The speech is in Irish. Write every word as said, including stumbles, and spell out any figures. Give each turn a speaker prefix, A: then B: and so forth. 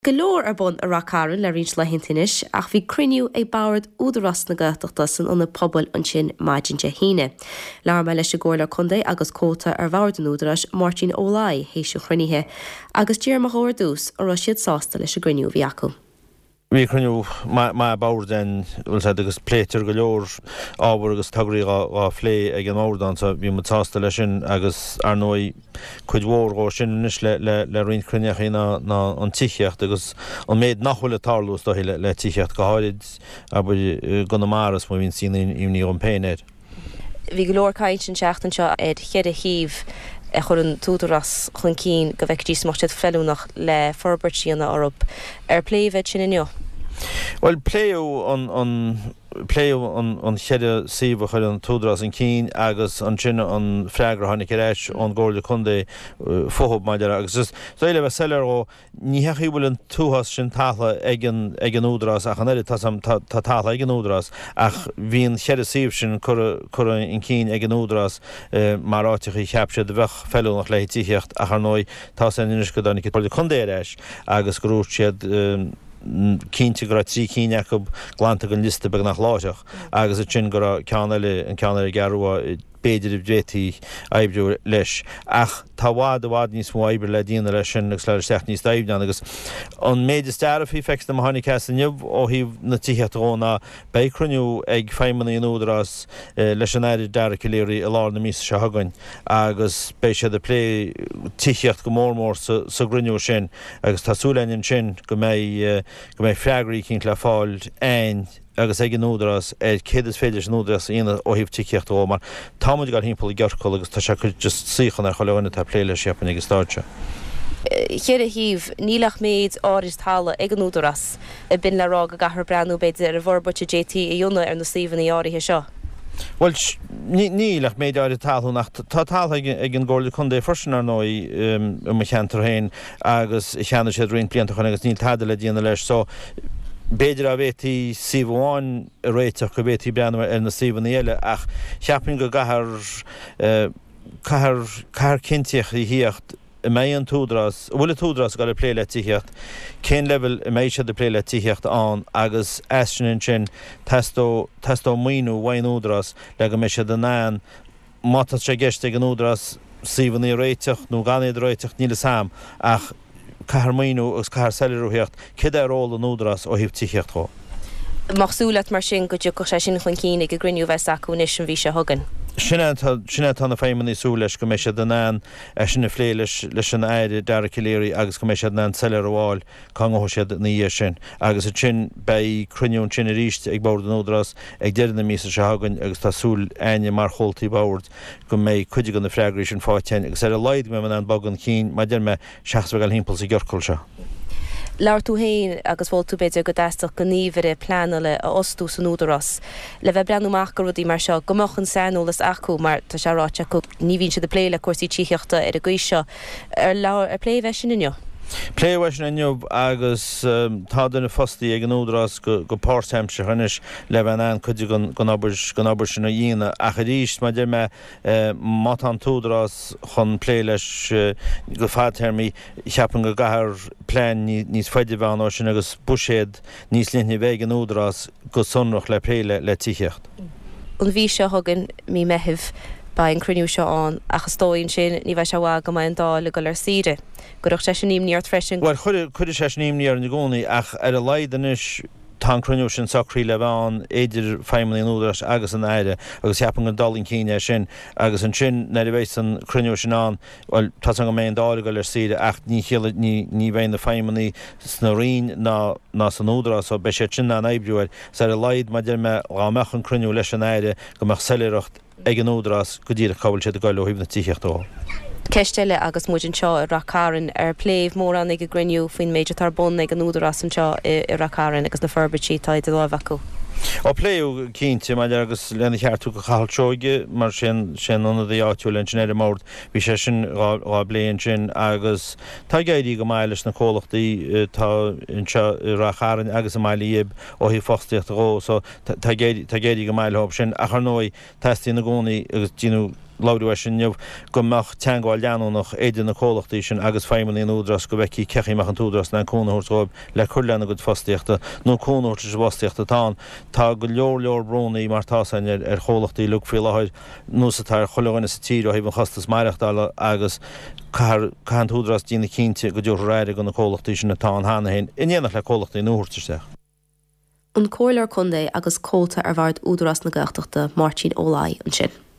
A: Galore ar bun a racaran le rins le hintinis ach bhí criniú ag báard údarras na gataachta san anna pobl an sin maidin de híine. Lear me leis ggóir le chundé agus cóta ar bhard an údarras Martin O'Lai hééis chrunnithe agus tíar mar hóir dús ar ro siad sásta leis a griniú bhí acu.
B: Vi cruniú má báir den agus pléitir go leor ábhar agus tugraí á phlé ag an ádan sa bhí mu tásta lei sin agus ar nói chuid mhór ó sin is le le rion cruneach ina ná an ticheacht agus an méid nachhfuil tarlús do le le ticheacht go háid a gona maras mu hín sin imní an péinéid.
A: Bhí go leor caiint an seachtain seo ed chead a híomh a chur an túdarras chun cín go bheith dí smochtad freilúnach le forbertíanna orb ar pléomheid sin inniu.
B: Well, pléú an an pléú an an cheide síomh chuir an túdarras an cín agus an sinne an freigra tháinig éis an ggóir chundé fóthb maidir agus is éile bheith sellar ó ní heachí bhfuil an túhas sin tála ag an ag an údarras ach an éidir tá tála ag an údarras ach bhíon cheide síomh sin chur an cín ag an údarras mar áitichaí cheapse de bheith feúnach le tíocht ach ar nói tá san inis go dánig chuir chundé éis agus grúir siad cínte go trí cíine go glánta an liste be nach láiseach agus a sin go ceanile an ceanile garúa béidir brétí aibreú leis ach tá bhád a bhád níos mó aibre le díana lei sin agus leir seach níos daimne agus an méidir starafí fext am hánig ceanniuh ó híh na tícheatóna bécruniú ag feimmanna an údarras leis an éidir deara léirí a lá na mísa se hagain agus bé sé de lé tícheacht go mórmór sa gruniú sin agus tásúlainn sin go mé go mé freigraí cinint le fáil ein agus ag an údarras é céad is féidir an údarras ina ó híh tíceacht ó mar támuid gar hímpel gearcol agus tá se chu just síchan ar cholehaine tá pléile siapan agus stáirte.
A: Chéad a híomh nílach méid áris tála ag an údarras a bin le rá a gahar breanú beidir a bhórbute J T i dúna ar na síomhanna áirithe seo.
B: Well, nílach méid áir talú nach tá tal ag an ggóir chundé forsin ar nói me cheantar héin agus i cheanna sé rion blianta chun agus níl taidir le díana leis so béidir a bhétí síomháin a réiteach go bhétí breanú ar na síomhanna eile ach cheapin go gahar cahar cinteach i híocht i mé an túdarras bhfuil túdarras go le pléile tíocht cén level i méid se de pléile tíocht an agus eistrin sin testó testó muoinú bhain údarras le go mé se den náan mata sé geiste an údarras síomhanna réiteach nó ganéad réiteach níle sam ach cahar muoinú agus cahar selirúíocht cid ar róla an údarras ó híh tíocht cho.
A: Machsúlaat mar sin go dtí go sé sin chun cíine go griniú bheith acu níos an bhí se thugan.
B: Sinne tána féimmaní sú leis go mé sé den an sinna phlé leis leis an éidir deara ciléirí agus go mé sé an sellar bháil chu ó siad na dhé sin agus a sin bei cruniún sin a ríist ag báir an údarras ag deidir na mísa se hagann agus tásúl aine mar chomhltaí báirt go mé chuide gan na freigraí sin fátein agus ar a leid me man an bagan cín má deir me seaachsbeag hímpel sa ggheorcail se.
A: Leir tú héin agus bhil tú beidir go daisteach go níomhre planale a ostú san údarras. Le bheith breanúach go rudí mar seo gomachchan sanolalas acu mar tá se ráte go ní bhíonn se de pléile cuasaí tíochta ar a gcuise ar leir ar pléimheith sin inniu.
B: Pléimheith sin inniu agus tá duna fostaí ag an údarras go páirtheimse chunis le bheith an chuide go nabair sin a dhéana a chu ríist má deir me mat an túdarras chun plé leis go fátheirmí cheapan go gahar plán níos feidir bhean á sin agus buséad níos lithne bheith an údarras go sonrach le pléile le tícheacht.
A: An bhí seo thugan mí meitheamh ba an cruniú seo an achas tóinn sin ní bheith se bhá go maith an dála go leir síre. Goach sé sin níomníart freisin.
B: Well, chuidir sé níomníar na gcónaí ach ar a leidanis tá cruniú sin sacrí le bháin éidir feimmaní an údarras agus an éire agus cheapan an dalinn cíine sin agus an sin na bhéis an cruniú sin an well tá an go mé an dála go leir síre ach ní ní bhéin na feimmaní sna rion ná ná san údarras ó be sé sin an éibriúir sa ar a leid má deir me rámeach an cruniú leis an éire go meach seileacht ag an údarras go dtíad a cabhail sé a gáil ó híomh na tíochtáil.
A: Ceistile agus muidin seo ar racaran ar pléimh mór an ag a griniú faoin méidir tar bun ag an údarras an seo i racaran agus na forbertí tá de láimh acu.
B: Ó pléú cínte mai agus lena cheartú go chailteoige mar sin sin anna d áitiúil an sin éidir mórt bhí sé sin rá blion sin agus tá géirí go mailes na cólachtaí tá inseo racharan agus a maiile iab ó hí fostaíocht ró so tá géirí go maiile hób sin a chu nói testí na gcónaí agus dínú láú sinneamh go meach teangáil leanúnach éidir na cólachtaí sin agus féimman íon údras go bheith cechiach an túdras na cúnaúirtáib le chuirlena go fostíochta nó cúnúirta se bhostíochta tá tá go leor leor brúnaí mar tásain ar cholachtaí lu fé leid núsa tar cholehaine sa tír a híhann chastas maireachtála agus chan túdras dína cínte go dúr réide go na cólachtaí sin na tá hána hain inéananach le cólachtaí nóúirteach.
A: An cóilear chundé agus cóta ar bhard údarras na gachtaachta Martin Ólaí an sin.